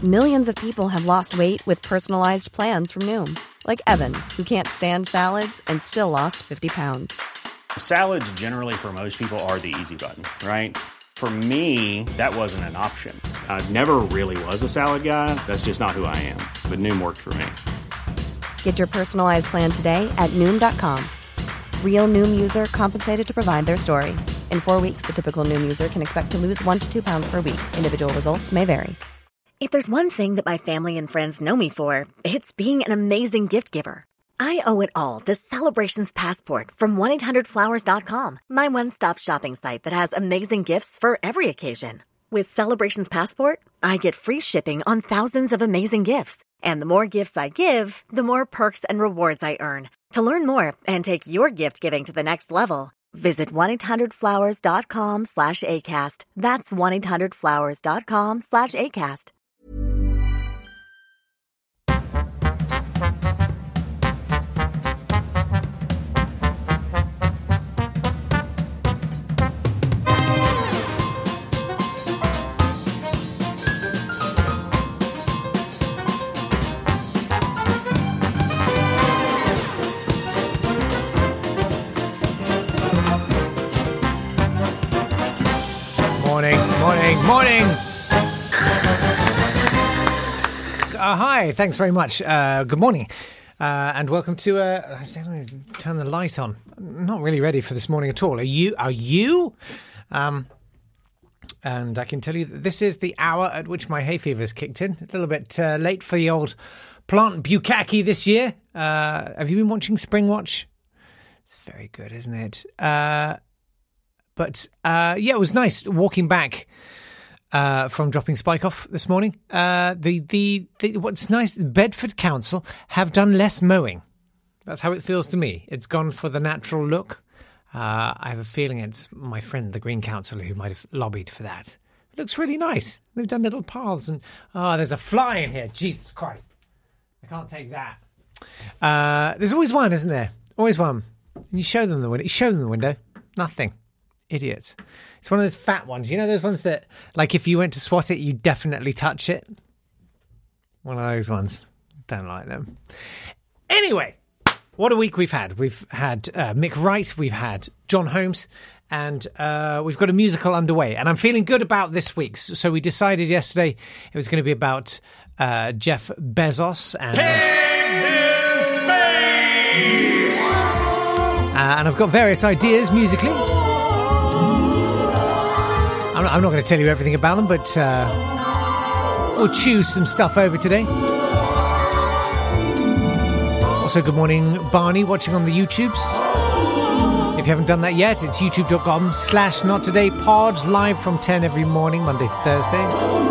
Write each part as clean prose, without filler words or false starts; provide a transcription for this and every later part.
Millions of people have lost weight with personalized plans from Noom. Like Evan, who can't stand salads and still lost 50 pounds. Salads generally for most people are the easy button, right? For me, that wasn't an option. I never really was a salad guy. That's just not who I am. But Noom worked for me. Get your personalized plan today at Noom.com. Real Noom user compensated to provide their story. In 4 weeks, the typical Noom user can expect to lose 1 to 2 pounds per week. Individual results may vary. If there's one thing that my family and friends know me for, it's being an amazing gift giver. I owe it all to Celebrations Passport from 1-800-Flowers.com, my one-stop shopping site that has amazing gifts for every occasion. With Celebrations Passport, I get free shipping on thousands of amazing gifts. And the more gifts I give, the more perks and rewards I earn. To learn more and take your gift giving to the next level, visit 1-800-Flowers.com/ACAST. That's 1-800-Flowers.com/ACAST. Morning. Hi, thanks very much. Good morning. And welcome to... I don't know, turn the light on. I'm not really ready for this morning at all. Are you? And I can tell you that this is the hour at which my hay fever's kicked in. A little bit late for the old plant bukkake this year. Have you been watching Spring Watch? It's very good, isn't it? But it was nice walking back from dropping Spike off this morning. What's nice, the Bedford Council have done less mowing. That's how it feels to me. It's gone for the natural look. I have a feeling it's my friend, the Green Councillor, who might have lobbied for that. It looks really nice. They've done little paths and... Oh, there's a fly in here. Jesus Christ. I can't take that. There's always one, isn't there? Always one. And you show them the window. You show them the window. Nothing. Idiots. It's one of those fat ones. You know those ones that, like, if you went to swat it, you definitely touch it? One of those ones. Don't like them. Anyway, what a week we've had. We've had Mick Wright, we've had John Holmes, and we've got a musical underway. And I'm feeling good about this week's. So we decided yesterday it was going to be about Jeff Bezos and... Pigs in Space! And I've got various ideas musically. I'm not going to tell you everything about them, but we'll choose some stuff over today. Also, good morning, Barney, watching on the YouTubes. If you haven't done that yet, it's youtube.com/nottodaypod, live from 10 every morning, Monday to Thursday.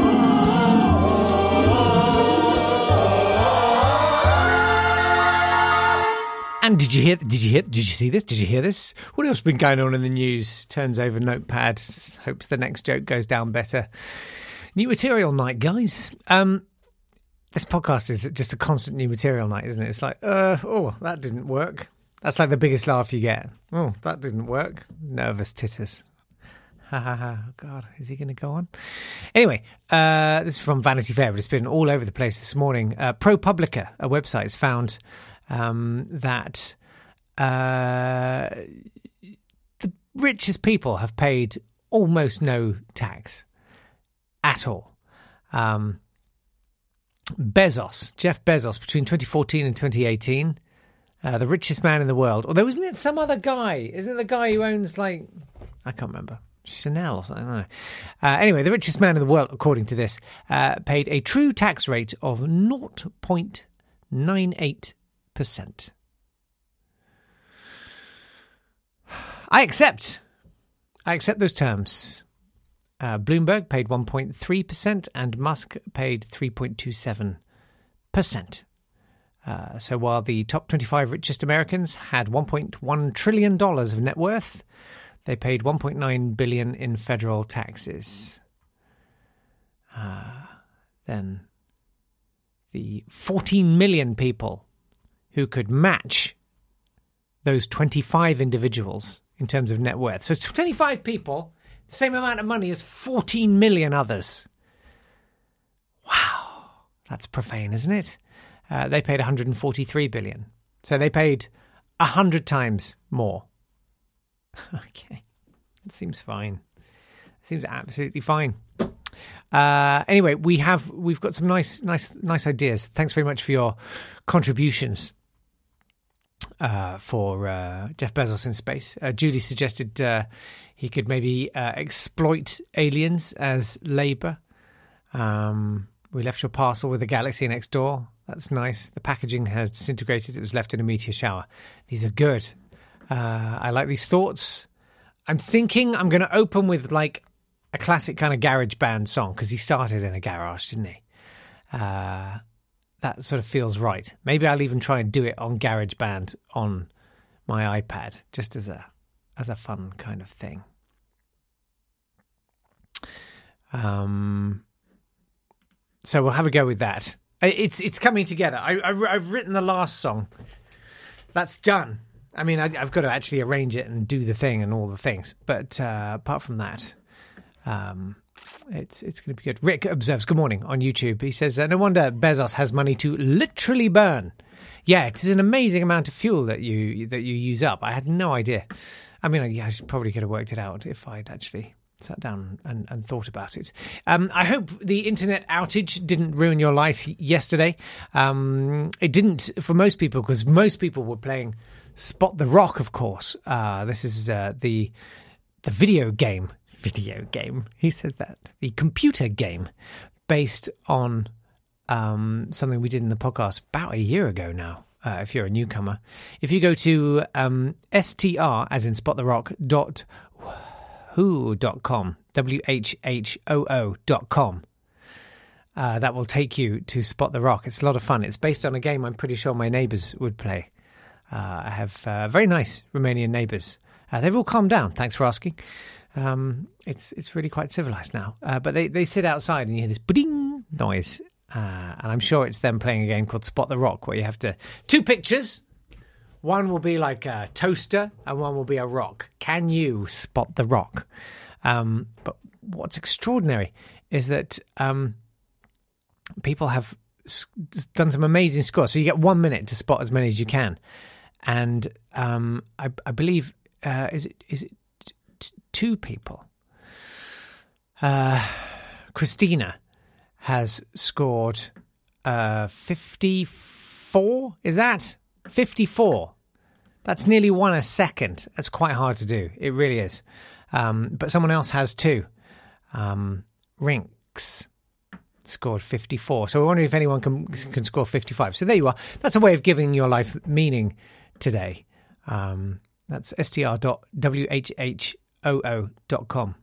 And did you see this? Did you hear this? What else has been going on in the news? Turns over notepad, hopes the next joke goes down better. New material night, guys. This podcast is just a constant new material night, isn't it? It's like, that didn't work. That's like the biggest laugh you get. Oh, that didn't work. Nervous titters. Ha ha ha. God, is he going to go on? Anyway, this is from Vanity Fair, but it's been all over the place this morning. ProPublica, a website, has found... that the richest people have paid almost no tax at all. Jeff Bezos, between 2014 and 2018, the richest man in the world. Although, isn't it some other guy? Isn't it the guy who owns, like, I can't remember, Chanel or something? I don't know. Anyway, the richest man in the world, according to this, paid a true tax rate of 0.98%. I accept those terms. Bloomberg paid 1.3% and Musk paid 3.27%. So while the top 25 richest Americans had $1.1 trillion of net worth, they paid $1.9 billion in federal taxes. Then the 14 million people who could match those 25 individuals in terms of net worth. So 25 people, the same amount of money as 14 million others. Wow. That's profane, isn't it? They paid 143 billion. So they paid 100 times more. Okay. It seems fine. It seems absolutely fine. Anyway, we've got some nice ideas. Thanks very much for your contributions for Jeff Bezos in space. Julie suggested he could maybe exploit aliens as labour. We left your parcel with the galaxy next door. That's nice. The packaging has disintegrated. It was left in a meteor shower. These are good. I like these thoughts. I'm thinking I'm going to open with like a classic kind of garage band song because he started in a garage, didn't he? That sort of feels right. Maybe I'll even try and do it on GarageBand on my iPad, just as a fun kind of thing. So we'll have a go with that. It's coming together. I've written the last song. That's done. I mean, I've got to actually arrange it and do the thing and all the things. But apart from that, it's going to be good. Rick observes, good morning, on YouTube. He says, no wonder Bezos has money to literally burn. Yeah, it is an amazing amount of fuel that you use up. I had no idea. I mean, I probably could have worked it out if I'd actually sat down and thought about it. I hope the internet outage didn't ruin your life yesterday. It didn't for most people, because most people were playing Spot the Rock, of course. This is the video game. He says that. The computer game based on something we did in the podcast about a year ago now, if you're a newcomer. If you go to STR, as in spottherock.whoo.com, WHHOO.com, that will take you to Spot the Rock. It's a lot of fun. It's based on a game I'm pretty sure my neighbours would play. I have very nice Romanian neighbours. They've all calmed down, thanks for asking. It's really quite civilised now. But they sit outside and you hear this ba-ding noise. And I'm sure it's them playing a game called Spot the Rock, where you have to... 2 pictures. One will be like a toaster and one will be a rock. Can you spot the rock? But what's extraordinary is that people have done some amazing scores. So you get 1 minute to spot as many as you can. And I believe... is it 2 people? Christina has scored 54. Is that 54? That's nearly 1 a second. That's quite hard to do. It really is. But someone else has 2. Rinks scored 54. So we're wondering if anyone can score 55. So there you are. That's a way of giving your life meaning today. That's str.whhoo.com.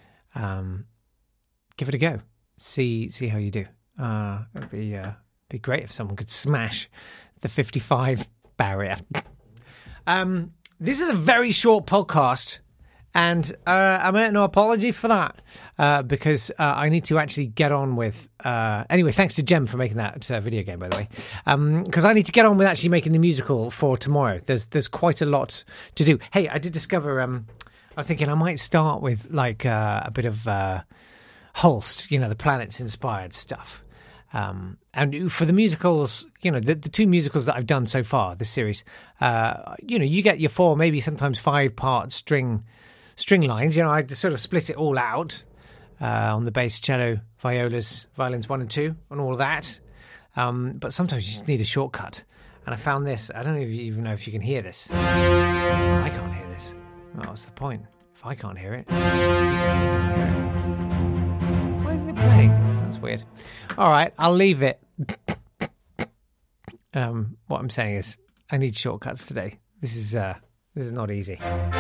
Give it a go. See how you do. It'd be great if someone could smash the 55 barrier. This is a very short podcast, and I make no apology for that because I need to actually get on with... anyway, thanks to Jem for making that video game, by the way, because I need to get on with actually making the musical for tomorrow. There's quite a lot to do. Hey, I did discover... I was thinking I might start with like a bit of Holst, the planets-inspired stuff. And for the musicals, the 2 musicals that I've done so far, this series, you get your 4, maybe sometimes 5-part string lines. I sort of split it all out on the bass, cello, violas, violins 1 and 2, and all of that. But sometimes you just need a shortcut. And I found this. I don't even know if you can hear this. I can't hear this. Oh, what's the point? If I can't hear it, you definitely can't hear it. Why isn't it playing? That's weird. All right, I'll leave it. What I'm saying is, I need shortcuts today. This is not easy.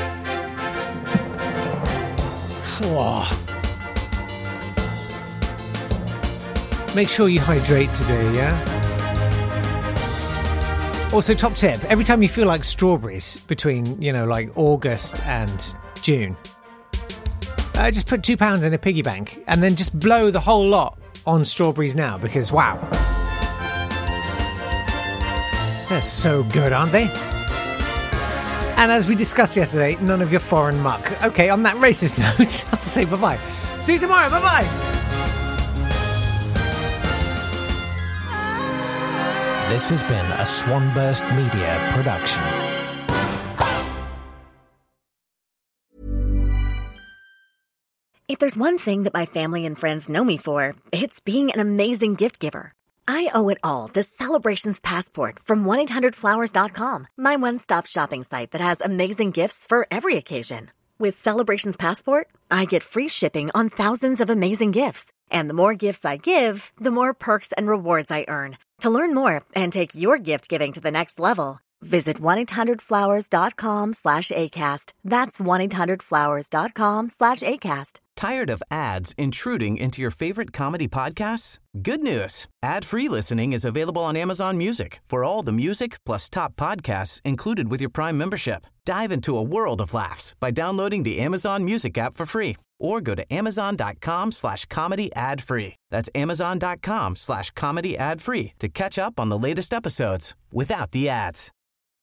Make sure you hydrate today, yeah? Also, top tip, every time you feel like strawberries between, like August and June, just put £2 in a piggy bank and then just blow the whole lot on strawberries now, because, wow. They're so good, aren't they? And as we discussed yesterday, none of your foreign muck. Okay, on that racist note, I'll say bye-bye. See you tomorrow, bye-bye. This has been a Swanburst Media production. If there's one thing that my family and friends know me for, it's being an amazing gift giver. I owe it all to Celebrations Passport from 1-800-Flowers.com, my one-stop shopping site that has amazing gifts for every occasion. With Celebrations Passport, I get free shipping on thousands of amazing gifts. And the more gifts I give, the more perks and rewards I earn. To learn more and take your gift giving to the next level, visit 1-800-Flowers.com/ACAST. That's 1-800-Flowers.com/ACAST. Tired of ads intruding into your favorite comedy podcasts? Good news. Ad-free listening is available on Amazon Music for all the music plus top podcasts included with your Prime membership. Dive into a world of laughs by downloading the Amazon Music app for free or go to amazon.com/comedy ad-free. That's amazon.com/comedy ad-free to catch up on the latest episodes without the ads.